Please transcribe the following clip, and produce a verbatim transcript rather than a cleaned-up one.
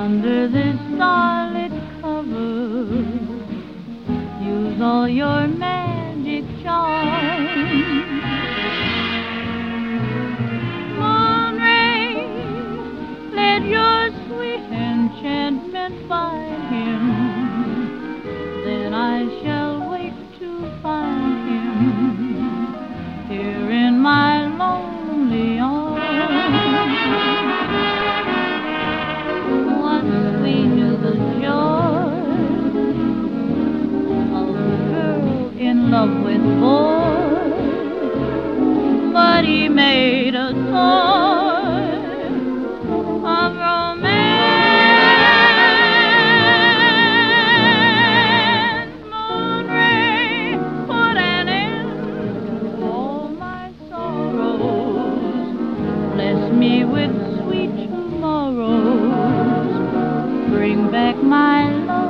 Under this starlit cover, use all your magic charms. Moon rays, let your sweet enchantment find him. Then I shall wake to find him here in my lonely arms. What sweet is the joy of a girl in love with boy, but he made a toy of romance. Moon ray, put an end to all my sorrows. Bless me with sweet tomorrows. Bring back my love.